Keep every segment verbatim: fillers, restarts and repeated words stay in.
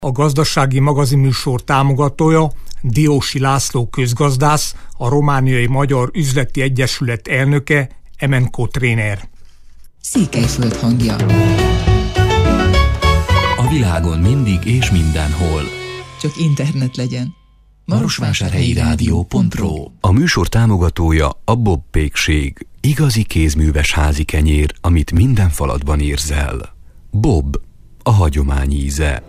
A gazdasági magazinműsor támogatója Diósi László közgazdász, a Romániai Magyar Üzleti Egyesület elnöke, Emenko tréner. Székelyföld hangja. A világon mindig és mindenhol. Csak internet legyen. marosvásárhelyi rádió pont ro. A műsor támogatója a Bob pékség. Igazi kézműves házi kenyér, amit minden falatban érzel. Bob, a hagyomány íze.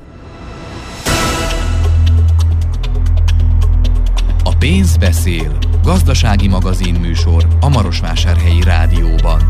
A pénz beszél. Gazdasági magazinműsor a Marosvásárhelyi Rádióban.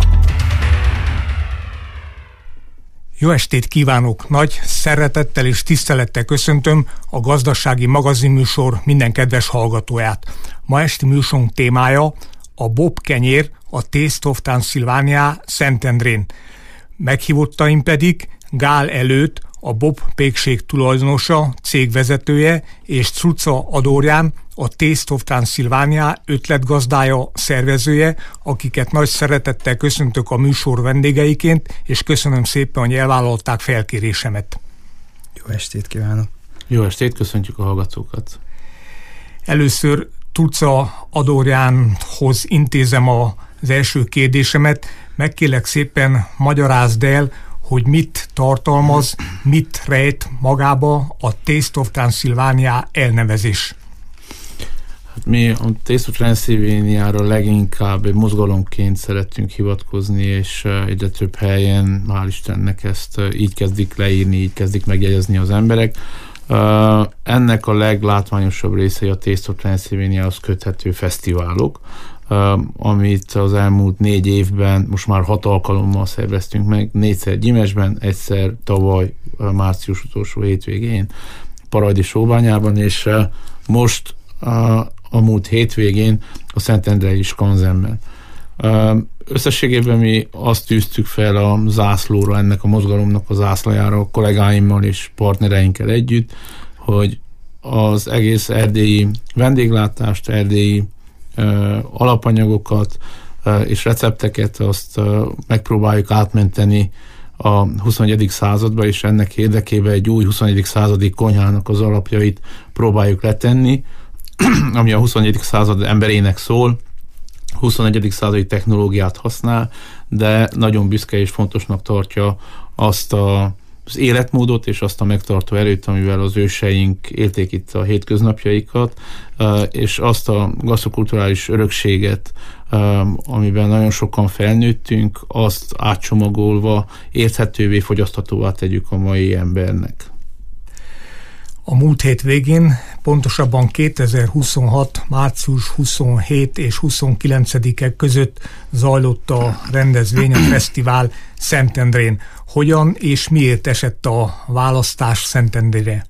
Jó estét kívánok! Nagy szeretettel és tisztelettel köszöntöm a gazdasági magazinműsor minden kedves hallgatóját. Ma esti műsorunk témája a Bob kenyér, a Taste of Transylvania Szentendrén. Meghívottaim pedig Gál Előtt, a Bob pékség tulajdonosa, cégvezetője, és Cuca Adorján, a Taste of Transylvania ötletgazdája, szervezője, akiket nagy szeretettel köszöntök a műsor vendégeiként, és köszönöm szépen, hogy elvállalták felkérésemet. Jó estét kívánok! Jó estét, köszöntjük a hallgatókat! Először Cuca Adorjánhoz intézem az első kérdésemet. Megkérlek szépen, magyarázd el, hogy mit tartalmaz, mit rejt magába a Taste of Transylvania elnevezés. Hát mi a Taste of Transylvania-ra leginkább egy mozgalomként szeretünk hivatkozni, és egyre több helyen, hál' Istennek, ezt így kezdik leírni, így kezdik megjegyezni az emberek. Ennek a leglátványosabb része a Taste of Transylvania-hoz köthető fesztiválok, amit az elmúlt négy évben, most már hat alkalommal szerveztünk meg, négyszer Gyimesben, egyszer tavaly március utolsó hétvégén Parajdi Sóbányában, és most a múlt hétvégén a Szentendrei Skanzenben. Összességében mi azt tűztük fel a zászlóra, ennek a mozgalomnak a zászlajára a kollégáimmal és partnereinkkel együtt, hogy az egész erdélyi vendéglátást, erdélyi uh, alapanyagokat uh, és recepteket azt uh, megpróbáljuk átmenteni a huszonegyedik századba, és ennek érdekében egy új huszonegyedik századi konyhának az alapjait próbáljuk letenni, ami a huszonegyedik század emberének szól, huszonegyedik századi technológiát használ, de nagyon büszke és fontosnak tartja azt a, az életmódot és azt a megtartó erőt, amivel az őseink élték itt a hétköznapjaikat, és azt a gasztrokulturális örökséget, amiben nagyon sokan felnőttünk, azt átcsomagolva érthetővé, fogyaszthatóvá tegyük a mai embernek. A múlt hét végén, pontosabban kétezer-huszonhat. március huszonhetedike és huszonkilencedike között zajlott a rendezvény, a fesztivál Szentendrén. Hogyan és miért esett a választás Szentendrére?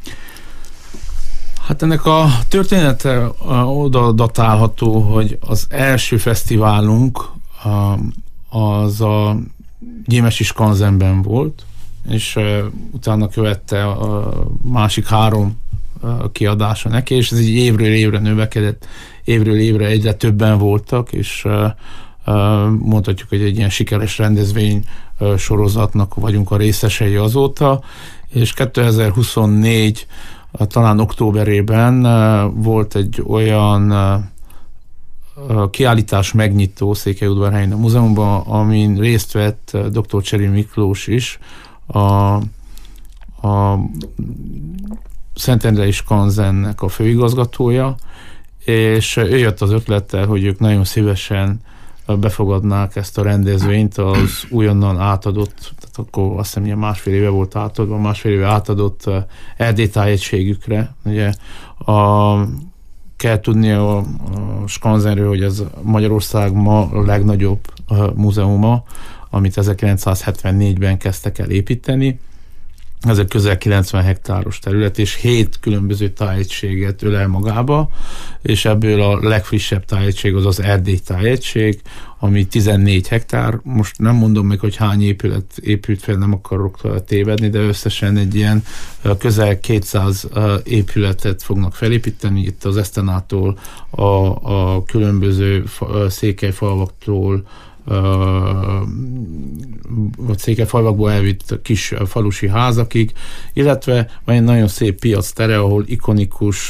Hát ennek a története oda datálható, hogy az első fesztiválunk az a Gyimesi Skanzenben volt, és uh, utána követte a másik három uh, kiadása neki, és ez így évről évre növekedett, évről évre egyre többen voltak, és uh, uh, mondhatjuk, hogy egy ilyen sikeres rendezvény uh, sorozatnak vagyunk a részesei azóta, és kétezer-huszonnégy uh, talán októberében uh, volt egy olyan uh, kiállítás megnyitó Székelyudvarhelyen a múzeumban, amin részt vett uh, doktor Cseri Miklós is, a, a Szentendrei Skanzennek a főigazgatója, és ő jött az ötlettel, hogy ők nagyon szívesen befogadnák ezt a rendezvényt az újonnan átadott, tehát akkor azt hiszem, hogy másfél éve volt átadva, másfél éve átadott erdélytájegységükre. Ugye a, kell tudni a, a Skanzenről, hogy ez Magyarország ma a legnagyobb a múzeuma, amit ezerkilencszázhetvennégyben kezdtek el építeni. Ez egy közel kilencven hektáros terület, és hét különböző tájegységet ölel magába, és ebből a legfrissebb tájegység az az Erdély tájegység, ami tizennégy hektár. Most nem mondom meg, hogy hány épület épült fel, nem akarok tévedni, de összesen egy ilyen közel kétszáz épületet fognak felépíteni, itt az Esztenától, a, a különböző székelyfalvaktól, vagy székelyfalvakból elvitt kis falusi házakig, illetve van egy nagyon szép piac tere, ahol ikonikus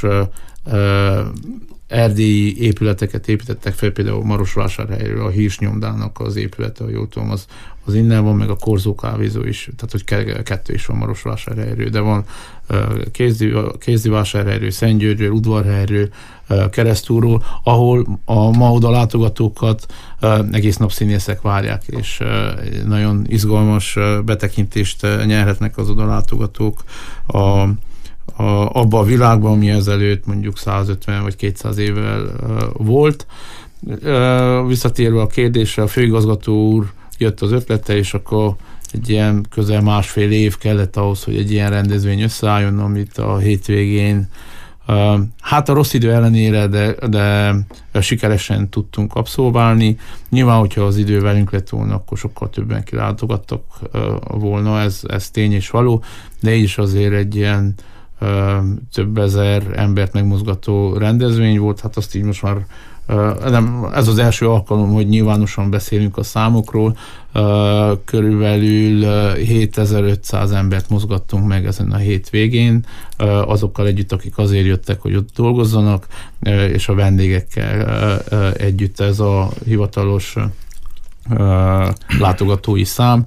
erdélyi épületeket építettek fel, például Marosvásárhelyről a Hírsnyomdának az épülete, ha jól tudom, az, az innen van, meg a Korzó kávézó is, tehát hogy kettő is van Marosvásárhelyről, de van Kézdivásárhelyről, Szentgyörgyről, Udvarhelyről, Keresztúról, ahol a ma oda látogatókat egész nap színészek várják, és nagyon izgalmas betekintést nyerhetnek az oda látogatók a A, abba a világban, ami ezelőtt mondjuk százötven vagy kétszáz évvel uh, volt. Uh, visszatérve a kérdésre, a főigazgató úr jött az ötlete, és akkor egy ilyen közel másfél év kellett ahhoz, hogy egy ilyen rendezvény összeálljon, amit a hétvégén uh, hát a rossz idő ellenére, de, de sikeresen tudtunk abszolválni. Nyilván, hogyha az idő velünk lett volna, akkor sokkal többen kilátogattak uh, volna, ez, ez tény és való, de így is azért egy ilyen több ezer embert megmozgató rendezvény volt, hát azt így most már nem, ez az első alkalom, hogy nyilvánosan beszélünk a számokról, körülbelül hétezer-ötszáz embert mozgattunk meg ezen a hétvégén, azokkal együtt, akik azért jöttek, hogy ott dolgozzanak, és a vendégekkel együtt ez a hivatalos látogatói szám.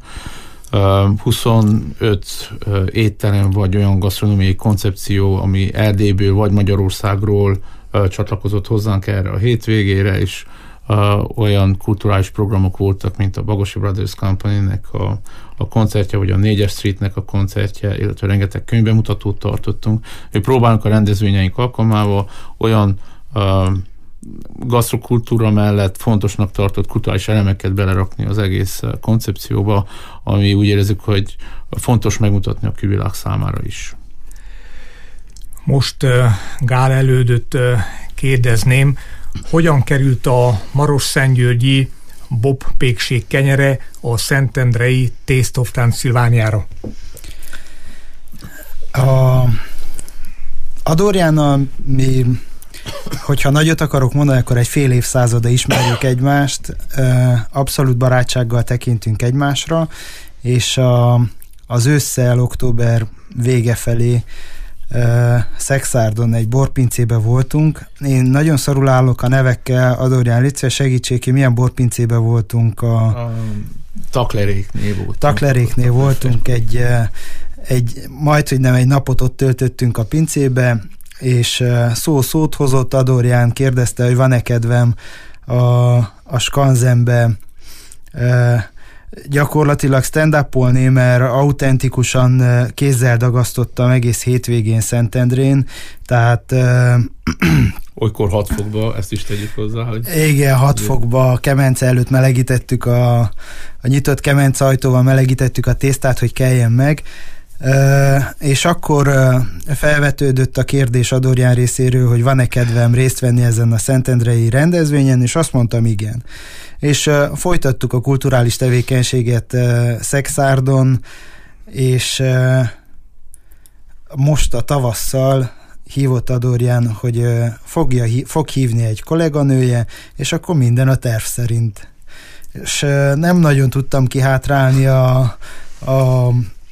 huszonöt étterem vagy olyan gasztronómiai koncepció, ami Erdélyből vagy Magyarországról csatlakozott hozzánk erre a hétvégére, és olyan kulturális programok voltak, mint a Bagosi Brothers Company-nek a, a koncertje, vagy a négyes Streetnek a koncertje, illetve rengeteg könyvbemutatót tartottunk. Mi próbálunk a rendezvényeink alkalmával olyan gasztrokultúra mellett fontosnak tartott kulturális elemeket belerakni az egész koncepcióba, ami úgy érezzük, hogy fontos megmutatni a külvilág számára is. Most uh, Gál elődöt uh, kérdezném, hogyan került a Maros-Szentgyörgyi Bob pékség kenyere a szentendrei Taste of Transylvániára? A Adorjánnal mi, hogyha nagyot akarok mondani, akkor egy fél évszázada ismerjük egymást, abszolút barátsággal tekintünk egymásra, és a, az ősszel, október vége felé Szexárdon egy borpincébe voltunk. Én nagyon szarul állok a nevekkel, Adorján, Lice, segítsék ki, milyen borpincébe voltunk? A, a Takleréknél voltunk. Takleréknél voltunk, egy, egy, majd, hogy nem egy napot ott töltöttünk a pincébe, és szó szót hozott, Adorján kérdezte, hogy van-e kedvem a, a Skanzenbe gyakorlatilag stand-upolni, mert autentikusan kézzel dagasztottam egész hétvégén Szentendrén, tehát olykor hat fokba, ezt is tegyük hozzá, hogy... Igen, hat fokba a kemence előtt melegítettük a, a nyitott kemence ajtóval melegítettük a tésztát, hogy keljen meg, Uh, és akkor uh, felvetődött a kérdés Adorján részéről, hogy van-e kedvem részt venni ezen a szentendrei rendezvényen, és azt mondtam, igen. És uh, folytattuk a kulturális tevékenységet uh, Szexárdon, és uh, most a tavasszal hívott Adorján, hogy uh, fogja, fog hívni egy kolléganője, és akkor minden a terv szerint. És uh, nem nagyon tudtam kihátrálni a, a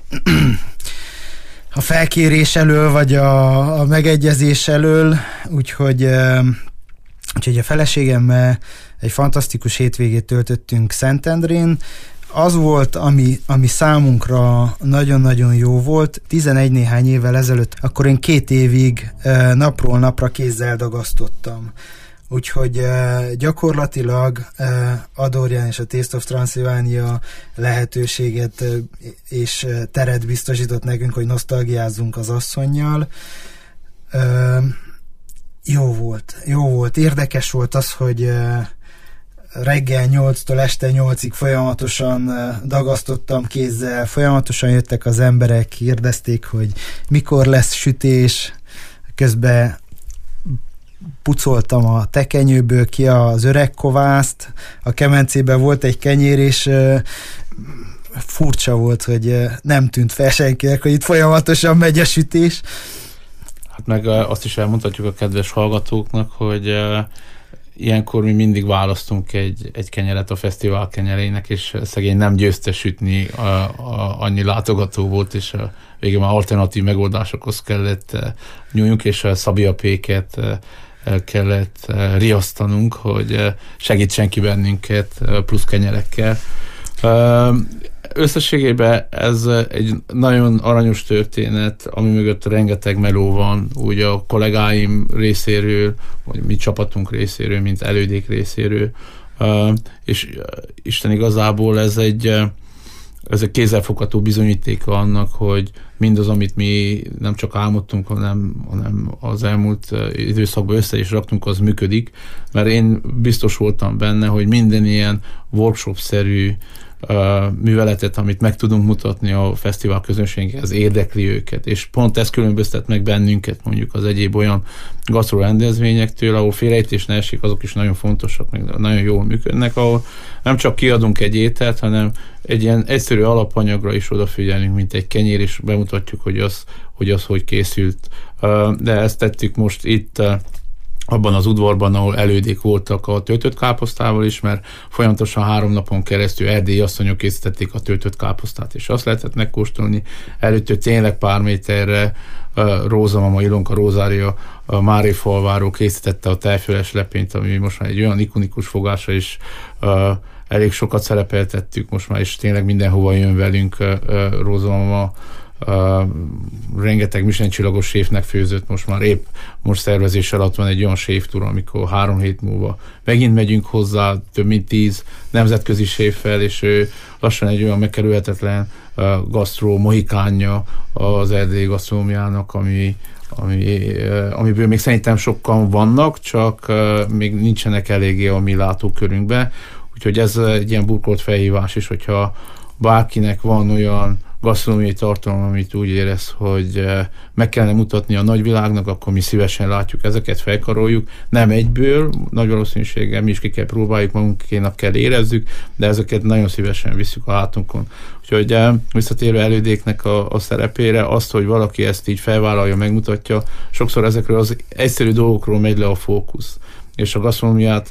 a felkérés elől, vagy a, a megegyezés elől, úgyhogy, úgyhogy a feleségemmel egy fantasztikus hétvégét töltöttünk Szentendrén. Az volt, ami, ami számunkra nagyon-nagyon jó volt, tizenegy néhány évvel ezelőtt, akkor én két évig napról napra kézzel dagasztottam. Úgyhogy uh, gyakorlatilag uh, Adorján és a Taste of Transylvania lehetőséget uh, és uh, teret biztosított nekünk, hogy nosztalgiázzunk az asszonnyal. Uh, jó volt, jó volt. Érdekes volt az, hogy uh, reggel nyolctól este nyolcig folyamatosan uh, dagasztottam kézzel, folyamatosan jöttek az emberek, kérdezték, hogy mikor lesz sütés, közben pucoltam a tekenyőből ki az öreg kovászt, a kemencében volt egy kenyér, és uh, furcsa volt, hogy uh, nem tűnt fel senkinek, hogy itt folyamatosan megy a sütés. Hát meg uh, azt is elmondhatjuk a kedves hallgatóknak, hogy uh, ilyenkor mi mindig választunk egy, egy kenyeret a fesztivál kenyerének, és szegény nem győzte sütni, a, a, annyi látogató volt, és a végén már alternatív megoldásokhoz kellett nyúljunk, és a szabiapéket kellett riasztanunk, hogy segítsen ki bennünket plusz kenyerekkel. Összességében ez egy nagyon aranyos történet, ami mögött rengeteg meló van, úgy a kollégáim részéről, vagy mi csapatunk részéről, mint elődék részéről, és Isten igazából ez egy, ez egy kézzelfogható bizonyítéka annak, hogy mindaz, amit mi nem csak álmodtunk, hanem, hanem az elmúlt időszakban össze is raktunk, az működik, mert én biztos voltam benne, hogy minden ilyen workshop-szerű Uh, műveletet, amit meg tudunk mutatni a fesztivál közönséghez, érdekli őket, és pont ez különböztet meg bennünket mondjuk az egyéb olyan gasztró rendezvényektől, ahol félrejtés ne esik, azok is nagyon fontosak, meg nagyon jól működnek, ahol nem csak kiadunk egy ételt, hanem egy ilyen egyszerű alapanyagra is odafigyelünk, mint egy kenyér, és bemutatjuk, hogy az hogy, az, hogy készült. Uh, de ezt tettük most itt uh, abban az udvarban, ahol elődék voltak a töltött káposztával is, mert folyamatosan három napon keresztül erdélyi asszonyok készítették a töltött káposztát, és azt lehetett megkóstolni. Előttől tényleg pár méterre uh, Róza mama, Ilonka Rózária, a Mári falváról készítette a tejföles lepényt, ami most már egy olyan ikonikus fogása, és uh, elég sokat szerepeltettük most már, és tényleg mindenhova jön velünk uh, uh, Róza mama. Uh, rengeteg Michelin-csillagos séfnek főzött, most már épp most szervezés alatt van egy olyan séftúr, amikor három hét múlva megint megyünk hozzá, több mint tíz nemzetközi séffel, és ő lassan egy olyan megkerülhetetlen uh, gasztró mohikánja az erdélyi gasztronómiának, ami, ami, uh, amiből még szerintem sokan vannak, csak uh, még nincsenek eléggé a mi látókörünkbe, úgyhogy ez egy ilyen burkolt felhívás is, hogyha bárkinek van olyan gasztronómiai tartalom, amit úgy érez, hogy meg kellene mutatni a nagyvilágnak, akkor mi szívesen látjuk ezeket, felkaroljuk. Nem egyből, nagy valószínűséggel mi is ki kell próbáljuk, magunkénak kell érezzük, de ezeket nagyon szívesen visszük a hátunkon. Úgyhogy visszatérő elődéknek a, a szerepére, azt, hogy valaki ezt így felvállalja, megmutatja, sokszor ezekről az egyszerű dolgokról megy le a fókusz. És a gasztronómiát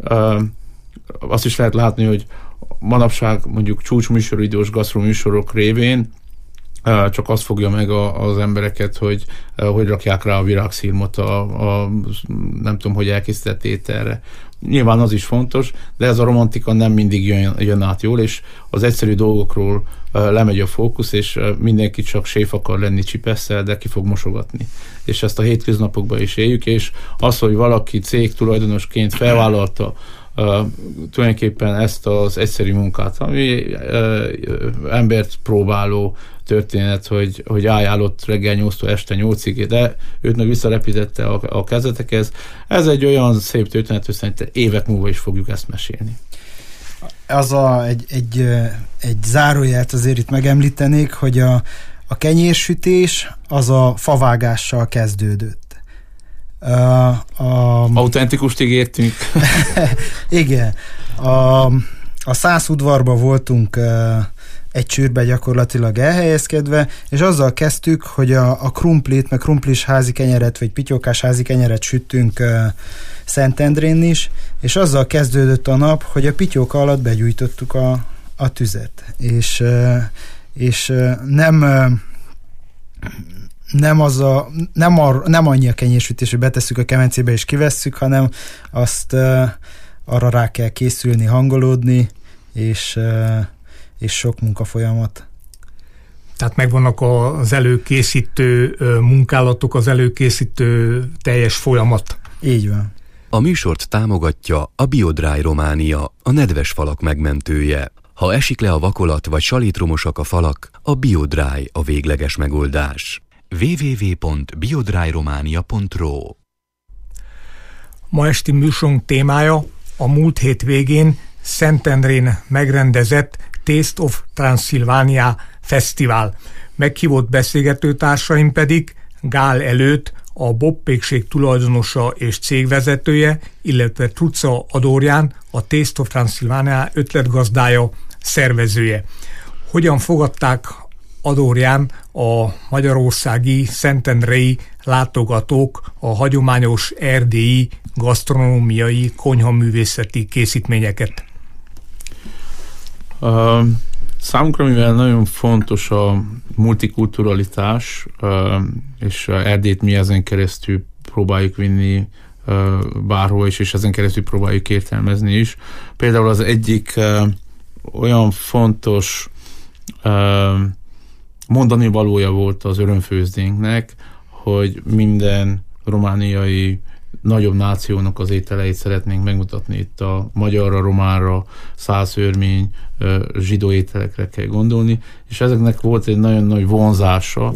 azt is lehet látni, hogy manapság mondjuk csúcsműsoridős gasztroműsorok révén csak azt fogja meg a, az embereket, hogy hogy rakják rá a virágszirmot a, a nem tudom, hogy elkészített ételre. Nyilván az is fontos, de ez a romantika nem mindig jön, jön át jól, és az egyszerű dolgokról lemegy a fókusz, és mindenki csak séf akar lenni csipesszel, de ki fog mosogatni. És ezt a hétköznapokban is éljük, és az, hogy valaki cég tulajdonosként felvállalta Uh, tulajdonképpen ezt az egyszerű munkát, ami uh, embert próbáló történet, hogy, hogy álljál ott reggel nyolctól este nyolcig, de őt meg visszarepítette a, a kezetekhez. Ez egy olyan szép történet, hogy szerintem évek múlva is fogjuk ezt mesélni. Az a, egy, egy, egy zárójelt azért itt megemlítenék, hogy a, a kenyérsütés az a favágással kezdődött. Uh, a... Autentikust ígértünk. Igen. A, a szász udvarban voltunk uh, egy csőrbe gyakorlatilag elhelyezkedve, és azzal kezdtük, hogy a, a krumplit, meg krumplis házi kenyeret, vagy pityókás házi kenyeret süttünk uh, Szentendrén is, és azzal kezdődött a nap, hogy a pityóka alatt begyújtottuk a, a tüzet. És, uh, és uh, nem... Uh, nem, az a, nem, ar, nem annyi a kenyérsütés, hogy betesszük a kemencébe és kivesszük, hanem azt uh, arra rá kell készülni, hangolódni, és, uh, és sok munkafolyamat. Tehát megvannak az előkészítő munkálatok, az előkészítő teljes folyamat. Így van. A műsort támogatja a BioDry Románia, a nedves falak megmentője. Ha esik le a vakolat vagy salitromosak a falak, a BioDry a végleges megoldás. double-u double-u double-u pont biodryromania pont ro Ma esti műsorunk témája a múlt hét végén Szentendrén megrendezett Taste of Transylvania Fesztivál. Meghívott beszélgetőtársaim pedig Gál Előtt, a Bob pékség tulajdonosa és cégvezetője, illetve Trucza Adorján, a Taste of Transylvania ötletgazdája, szervezője. Hogyan fogadták Adorján a magyarországi szentendrei látogatók a hagyományos erdélyi gasztronómiai konyhaművészeti készítményeket? Uh, számunkra, mivel nagyon fontos a multikulturalitás, uh, és Erdélyt mi ezen keresztül próbáljuk vinni uh, bárhol is, és ezen keresztül próbáljuk értelmezni is. Például az egyik uh, olyan fontos uh, mondani valója volt az örömfőzdénknek, hogy minden romániai nagyobb nációnak az ételeit szeretnénk megmutatni. Itt a magyarra, románra, százszörmény, zsidó ételekre kell gondolni, és ezeknek volt egy nagyon nagy vonzása.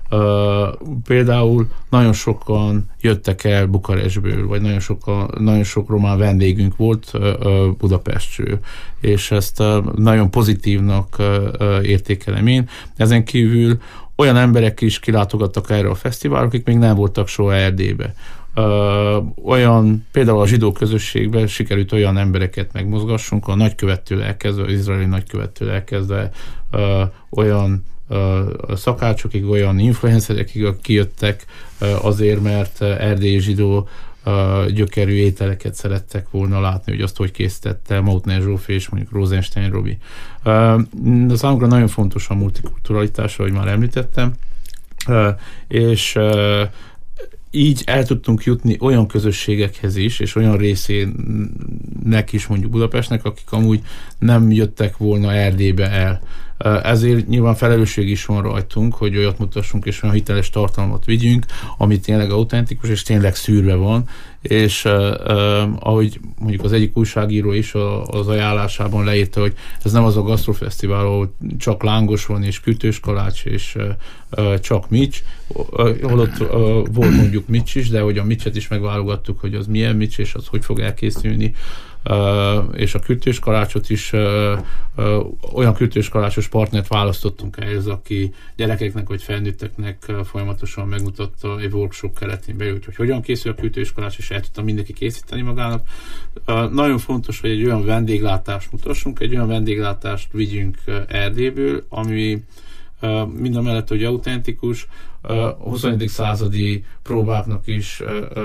Például nagyon sokan jöttek el Bukarestből, vagy nagyon, sokan, nagyon sok román vendégünk volt Budapestről, és ezt nagyon pozitívnak értékelem én. Ezen kívül olyan emberek is kilátogattak erre a fesztiválra, akik még nem voltak soha Erdélybe. Ö, olyan, például a zsidó közösségben sikerült olyan embereket megmozgassunk, a nagykövettől elkezdve, az izraeli nagykövettől elkezdve, ö, olyan ö, szakácsokig, olyan influencerekig, akik kijöttek ö, azért, mert erdélyi zsidó ö, gyökerű ételeket szerettek volna látni, hogy azt hogy készítette Mautner Zsófi és mondjuk Rosenstein Robi. Ö, de számunkra nagyon fontos a multikulturalitás, ahogy már említettem, ö, és ö, így el tudtunk jutni olyan közösségekhez is, és olyan részének is mondjuk Budapestnek, akik amúgy nem jöttek volna Erdélybe el. Ezért nyilván felelősség is van rajtunk, hogy olyat mutassunk, és olyan hiteles tartalmat vigyünk, ami tényleg autentikus, és tényleg szűrve van, és uh, uh, ahogy mondjuk az egyik újságíró is a, az ajánlásában leírta, hogy ez nem az a gasztrofesztivál, ahol csak lángos van, és kütős kalács, és uh, uh, csak mics, uh, holott uh, volt mondjuk mics is, de hogy a micset is megválogattuk, hogy az milyen mics, és az hogy fog elkészülni. Uh, és a kütős kalácsot is uh, uh, olyan kütős kalácsos partnert választottunk ehhez, aki gyerekeknek vagy felnőtteknek uh, folyamatosan megmutatta egy workshop keretén belül, hogy hogyan készül a kütős kalács, és el tudta mindenki készíteni magának. Uh, nagyon fontos, hogy egy olyan vendéglátást mutassunk, egy olyan vendéglátást vigyünk uh, Erdélyből, ami uh, mind a mellett, hogy autentikus, uh, huszonegyedik századi próbáknak is uh, uh,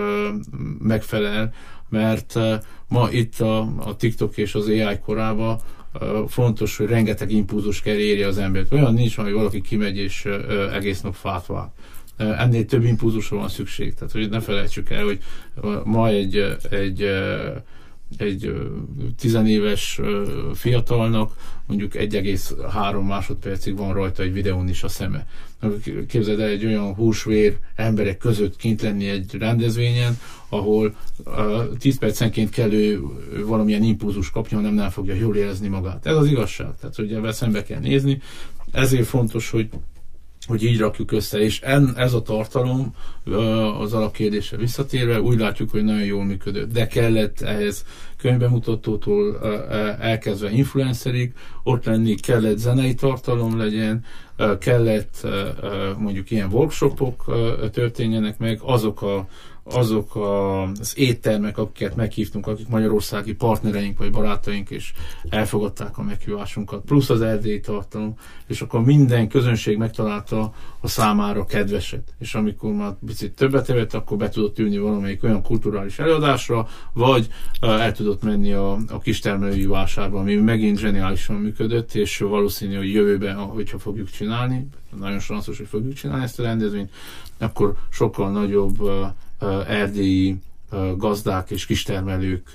megfelel, mert uh, ma itt a, a TikTok és az á i korában uh, fontos, hogy rengeteg impulzus kell érje az embert. Olyan nincs, hogy valaki kimegy és uh, egész nap fát vág. Uh, ennél több impulzusra van szükség. Tehát, hogy ne felejtsük el, hogy uh, ma egy, egy, uh, egy tizenéves uh, fiatalnak mondjuk egy egész három másodpercig van rajta egy videón is a szeme. Képzeld el egy olyan húsvér emberek között kint lenni egy rendezvényen, ahol uh, tíz percenként kell ő valamilyen impulzus kapja, hanem nem fogja jól érezni magát. Ez az igazság, tehát hogy ebben szembe kell nézni. Ezért fontos, hogy hogy így rakjuk össze, és en, ez a tartalom az alapkérdésre visszatérve úgy látjuk, hogy nagyon jól működött, de kellett ehhez könyvbemutatótól elkezdve influencerig ott lenni, kellett zenei tartalom legyen, kellett mondjuk ilyen workshopok történjenek meg, azok a azok a, az éttermek, akiket meghívtunk, akik magyarországi partnereink vagy barátaink, és elfogadták a meghívásunkat, plusz az erdélyi tartalom, és akkor minden közönség megtalálta a számára kedveset. És amikor már picit többet evett, akkor be tudott ülni valamelyik olyan kulturális előadásra, vagy el tudott menni a, a kistermelői vásárba, ami megint zseniálisan működött, és valószínű, hogy jövőben, hogyha fogjuk csinálni, nagyon sanszos, hogy fogjuk csinálni ezt a rendezvényt, akkor sokkal nagyobb erdélyi gazdák és kistermelők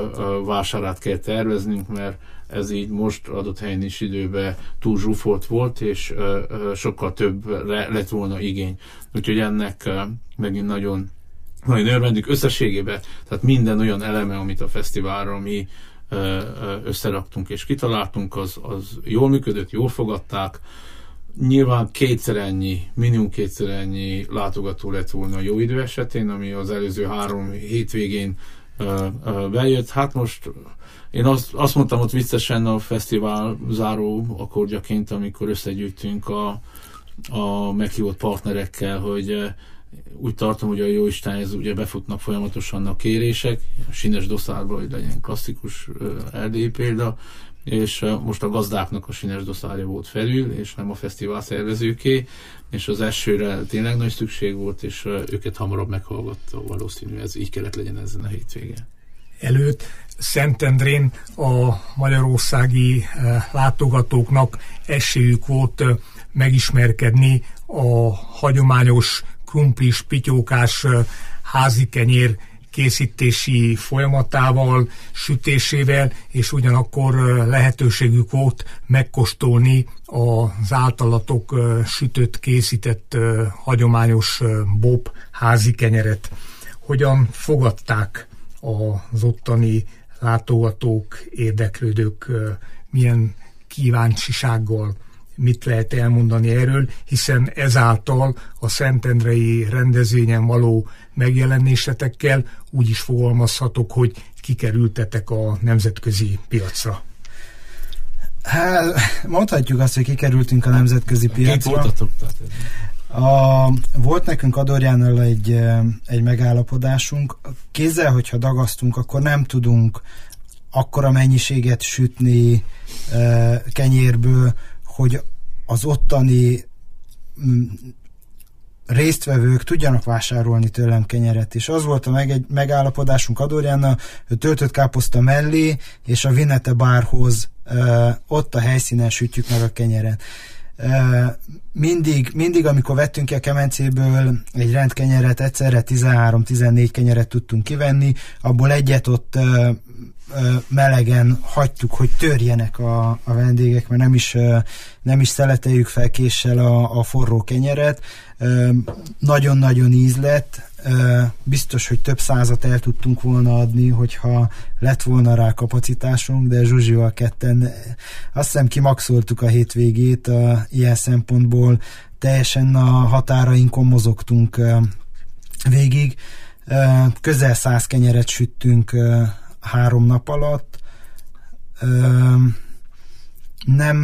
vásárát kell terveznünk, mert ez így most adott helyen is időben túl zsúfolt volt, és sokkal többre lett volna igény. Úgyhogy ennek megint nagyon, nagyon örvendünk összességében, tehát minden olyan eleme, amit a fesztiválra mi összeraktunk és kitaláltunk, az, az jól működött, jól fogadták. Nyilván kétszer ennyi, minimum kétszer ennyi látogató lett volna a jó idő esetén, ami az előző három hétvégén uh, uh, bejött. Hát most én azt, azt mondtam ott viccesen a fesztivál záró akkordjaként, amikor összegyűjtünk a, a meghívott partnerekkel, hogy uh, úgy tartom, hogy a Jóistenhez ugye befutnak folyamatosan a kérések, a Sines Doszárba, hogy legyen klasszikus uh, erdélyi példa, és most a gazdáknak a sínes doszárja volt felül, és nem a fesztivál szervezőké, és az elsőre tényleg nagy szükség volt, és őket hamarabb meghallgatta valószínű, ez így kellett legyen ezen a hétvégén. Előtt Szentendrén a magyarországi látogatóknak esélyük volt megismerkedni a hagyományos krumplis, pityókás házikenyér készítési folyamatával, sütésével, és ugyanakkor lehetőségük volt megkóstolni az általatok sütött, készített hagyományos bob házi kenyeret. Hogyan fogadták az ottani látogatók, érdeklődők, milyen kíváncsisággal, mit lehet elmondani erről, hiszen ezáltal a szentendrei rendezvényen való megjelenésetekkel úgy is fogalmazhatok, hogy kikerültetek a nemzetközi piacra. Hát, mondhatjuk azt, hogy kikerültünk a nemzetközi piacra. Voltatok, a, volt nekünk Adorjánnal egy, egy megállapodásunk. Kézzel, hogyha dagasztunk, akkor nem tudunk akkora mennyiséget sütni e, kenyérből, hogy az ottani m, résztvevők tudjanak vásárolni tőlem kenyeret. És az volt a meg, egy megállapodásunk Adorjánnal, hogy töltött káposzta mellé és a Vinete bárhoz e, ott a helyszínen sütjük meg a kenyeret. E, mindig, mindig, amikor vettünk ki a kemencéből egy rendkenyeret, egyszerre tizenhárom-tizennégy kenyeret tudtunk kivenni, abból egyet ott e, melegen hagytuk, hogy törjenek a, a vendégek, mert nem is, nem is szeleteljük fel késsel a, a forró kenyeret. Nagyon-nagyon íz lett. Biztos, hogy több százat el tudtunk volna adni, hogyha lett volna rá kapacitásunk, de Zsuzsival ketten azt hiszem kimaxoltuk a hétvégét a, ilyen szempontból. Teljesen a határainkon mozogtunk végig. Közel száz kenyeret süttünk három nap alatt. Nem,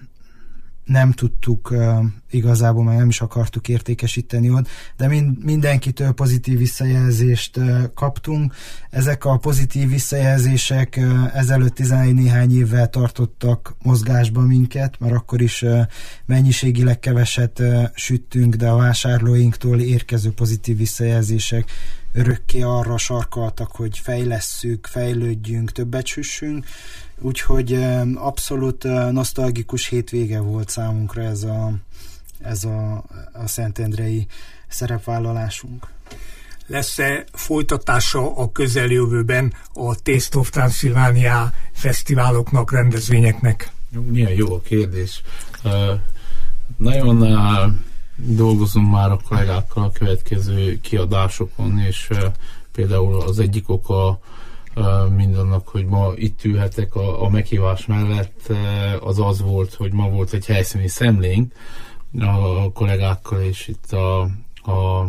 nem tudtuk igazából, meg nem is akartuk értékesíteni ott, de mind, mindenkitől pozitív visszajelzést kaptunk. Ezek a pozitív visszajelzések ezelőtt tizenegy néhány évvel tartottak mozgásba minket, mert akkor is mennyiségileg keveset süttünk, de a vásárlóinktól érkező pozitív visszajelzések örökké arra sarkaltak, hogy fejlesszük, fejlődjünk, többet süssünk, úgyhogy abszolút nosztalgikus hétvége volt számunkra ez a, ez a, a szentendrei szerepvállalásunk. Lesz-e folytatása a közeljövőben a Taste of Transylvania fesztiváloknak, rendezvényeknek? Milyen jó a kérdés. Uh, nagyon uh, dolgozunk már a kollégákkal a következő kiadásokon, és uh, például az egyik oka uh, mindannak, hogy ma itt ülhetek a, a meghívás mellett, uh, az az volt, hogy ma volt egy helyszíni szemlénk a kollégákkal, és itt a, a,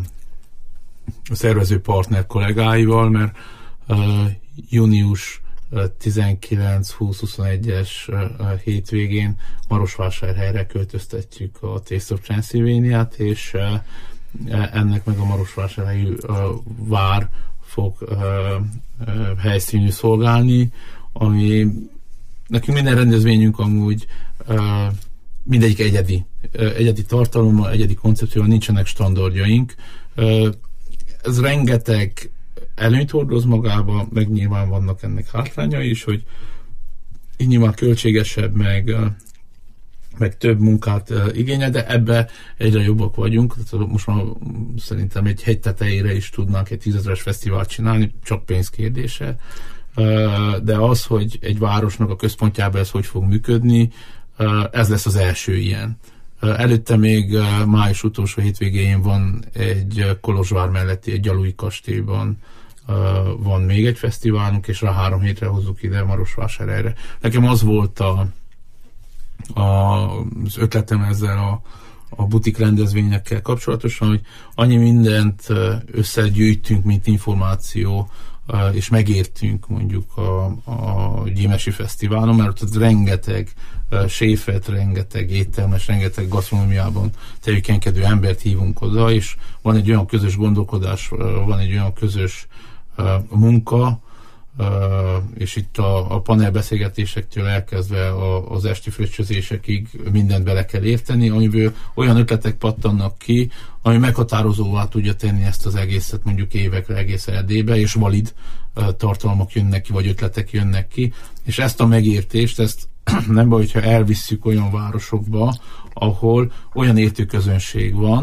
a szervező partner kollégáival, mert uh, június tizenkilenc húsz huszonegyes uh, hétvégén Marosvásárhelyre költöztetjük a Taste of Transylvania-t, és uh, ennek meg a Marosvásárhelyi uh, vár fog uh, uh, helyszínű szolgálni, ami nekünk minden rendezvényünk amúgy uh, mindegyik egyedi. Uh, egyedi tartalommal, egyedi koncepcióval, nincsenek standardjaink. Uh, ez rengeteg előnyt hordoz magába, meg nyilván vannak ennek hátrányai is, hogy így nyilván költségesebb, meg, meg több munkát igényel, de ebbe egyre jobbak vagyunk. Most már szerintem egy hegy tetejére is tudnánk egy tízezres fesztivált csinálni, csak pénz kérdése. De az, hogy egy városnak a központjában ez hogy fog működni, ez lesz az első ilyen. Előtte még május utolsó hétvégén van egy Kolozsvár melletti, egy Gyalui kastélyban van még egy fesztiválunk, és rá három hétre hozzuk ide Marosvásárhelyre. Nekem az volt a, a, az ötletem ezzel a, a butik rendezvényekkel kapcsolatosan, hogy annyi mindent összegyűjtünk, mint információ, és megértünk mondjuk a, a Gyimesi Fesztiválon, mert ott rengeteg séfet, rengeteg éttermes, rengeteg gasztronómiában tevékenykedő embert hívunk oda, és van egy olyan közös gondolkodás, van egy olyan közös munka, és itt a, a panelbeszélgetésektől elkezdve a, az esti fröccsözésekig mindent bele kell érteni, amiből olyan ötletek pattannak ki, ami meghatározóvá tudja tenni ezt az egészet mondjuk évekre, egész Erdélybe, és valid tartalmak jönnek ki, vagy ötletek jönnek ki, és ezt a megértést, ezt nem baj, hogyha elvisszük olyan városokba, ahol olyan értőközönség van,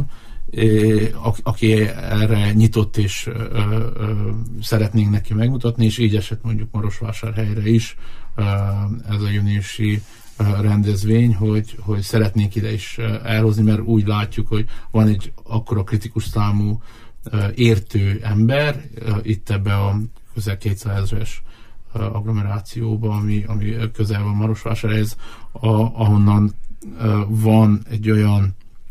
aki erre nyitott és ö, ö, szeretnénk neki megmutatni, és így esett mondjuk Marosvásárhelyre is ö, ez a júniusi ö, rendezvény, hogy, hogy szeretnénk ide is elhozni, mert úgy látjuk, hogy van egy akkora kritikus számú ö, értő ember ö, itt ebbe a közel kétszázezres agglomerációba, ami, ami közel van Marosvásárhelyhez, ahonnan ö, van egy olyan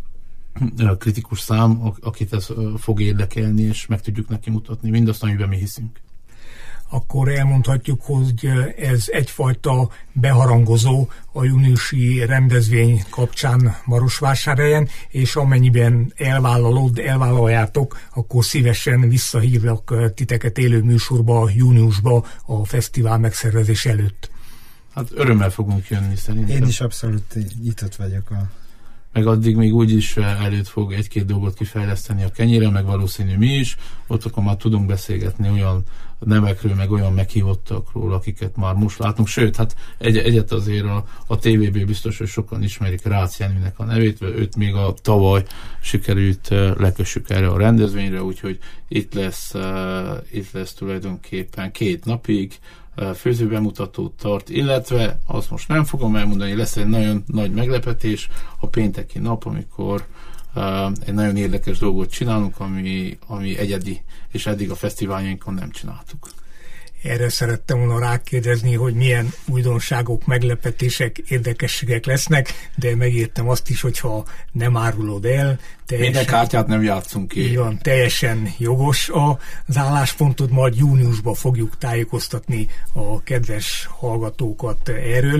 kritikus szám, akit ez fog érdekelni, és meg tudjuk neki mutatni mindazt, amiben mi hiszünk. Akkor elmondhatjuk, hogy ez egyfajta beharangozó a júniusi rendezvény kapcsán Marosvásárhelyen, és amennyiben elvállalod, elvállaljátok, akkor szívesen visszahívlak titeket élő műsorba júniusba a fesztivál megszervezés előtt. Hát örömmel fogunk jönni szerintem. Én is abszolút nyitott vagyok a meg addig még úgyis előtt fog egy-két dolgot kifejleszteni a kenyére, meg valószínű mi is, ott akkor már tudunk beszélgetni olyan nevekről, meg olyan meghívottakról, akiket már most látunk, sőt, hát egy, egyet azért a, a té vé bé biztos, hogy sokan ismerik Rácz Jenőnek a nevét, őt még a tavaly sikerült lekössük erre a rendezvényre, úgyhogy itt lesz, itt lesz tulajdonképpen két napig főzőbemutatót tart, illetve azt most nem fogom elmondani, lesz egy nagyon nagy meglepetés a pénteki nap, amikor uh, egy nagyon érdekes dolgot csinálunk, ami, ami egyedi, és eddig a fesztiváljainkon nem csináltuk. Erre szerettem volna rákérdezni, hogy milyen újdonságok, meglepetések, érdekességek lesznek, de megértem azt is, hogyha nem árulod el. Teljesen, minden kártyát nem játszunk ki. Így van, teljesen jogos az álláspontod, majd júniusban fogjuk tájékoztatni a kedves hallgatókat erről.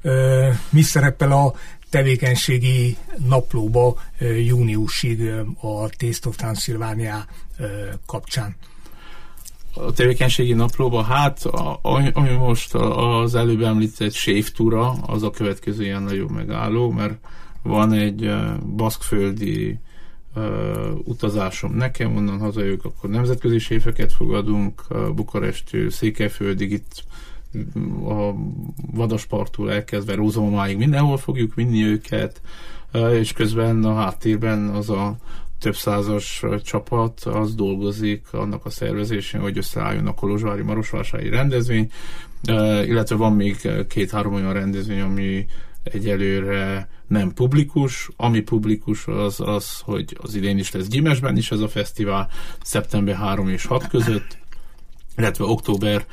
Mi szerepel a tevékenységi naplóba júniusig a Taste of Transylvania kapcsán? A tevékenységi naplóban, hát ami most az előbb említett sévtúra, az a következő ilyen nagyobb megálló, mert van egy baszkföldi uh, utazásom nekem, onnan hazajövök, akkor nemzetközi séfeket fogadunk, Bukarestől Székelyföldig, itt a Vadasparttól elkezdve Rózsamamáig mindenhol fogjuk vinni őket, uh, és közben a háttérben az a több százas csapat, az dolgozik annak a szervezésén, hogy összeálljon a kolozsvári marosvásárhelyi rendezvény, uh, illetve van még két-három olyan rendezvény, ami egyelőre nem publikus. Ami publikus az az, hogy az idén is lesz Gyimesben is ez a fesztivál, szeptember harmadika és hatodika között, illetve október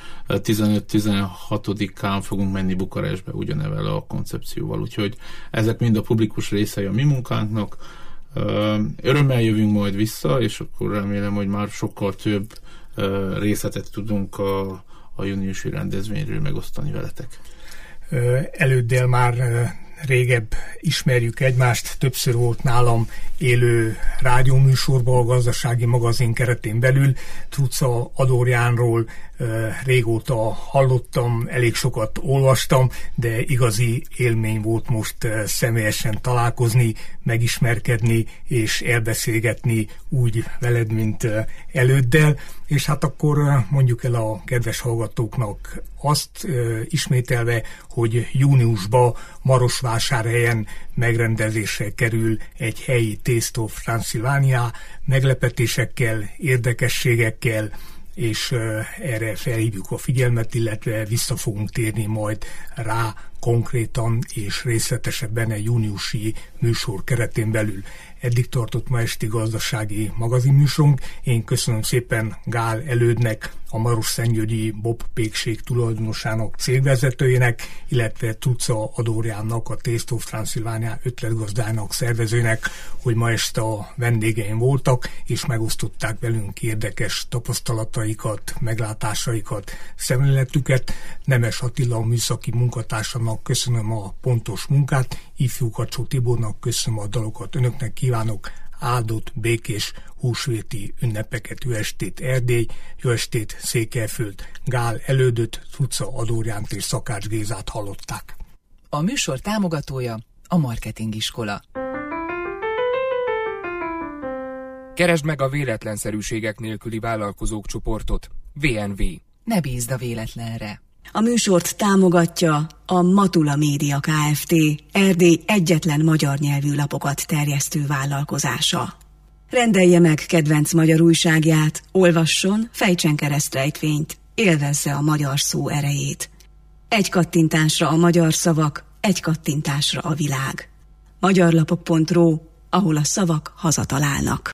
tizenöt-tizenhatodikán fogunk menni Bukarestbe ugyanevel a koncepcióval, úgyhogy ezek mind a publikus részei a mi munkánknak. Örömmel jövünk majd vissza, és akkor remélem, hogy már sokkal több részletet tudunk a, a júniusi rendezvényről megosztani veletek. Előddel már régebb ismerjük egymást, többször volt nálam élő rádióműsorban a Gazdasági Magazin keretén belül. Trucza Adorjánról régóta hallottam, elég sokat olvastam, de igazi élmény volt most személyesen találkozni, megismerkedni és elbeszélgetni úgy veled, mint előddel. És hát akkor mondjuk el a kedves hallgatóknak azt ismételve, hogy júniusban Marosvásárhelyen megrendezésre kerül egy helyi Taste of Transylvania meglepetésekkel, érdekességekkel, és erre felhívjuk a figyelmet, illetve vissza fogunk térni majd rá konkrétan és részletesebben a júniusi műsor keretén belül. Eddig tartott ma esti gazdasági magazinműsorunk. Én köszönöm szépen Gál Elődnek, a Marosszentgyörgyi Bob Pékség tulajdonosának, cégvezetőjének, illetve Trucza Adorjánnak, a Taste of Transylvania ötletgazdának, szervezőnek, hogy ma este a vendégeim voltak, és megosztották velünk érdekes tapasztalataikat, meglátásaikat, szemléletüket. Nemes Attila műszaki munkatársamnak köszönöm a pontos munkát, Ifjú Kacsó Tibornak köszönöm a dalokat, önöknek kívánok áldott, békés húsvéti ünnepeket, jó estét Erdély, jó estét Székelyföld, Gál Elődöt, Cuca Adorjánt és Szakács Gézát hallották. A műsor támogatója a Marketingiskola. Keresd meg a véletlenszerűségek nélküli vállalkozók csoportot. vé en vé. Ne bízd a véletlenre. A műsort támogatja a Matula Média Kft. Erdély egyetlen magyar nyelvű lapokat terjesztő vállalkozása. Rendelje meg kedvenc magyar újságját, olvasson, fejtsen keresztrejtvényt, élvezze a magyar szó erejét. Egy kattintásra a magyar szavak, egy kattintásra a világ. magyarlapok pont ro, ahol a szavak hazatalálnak.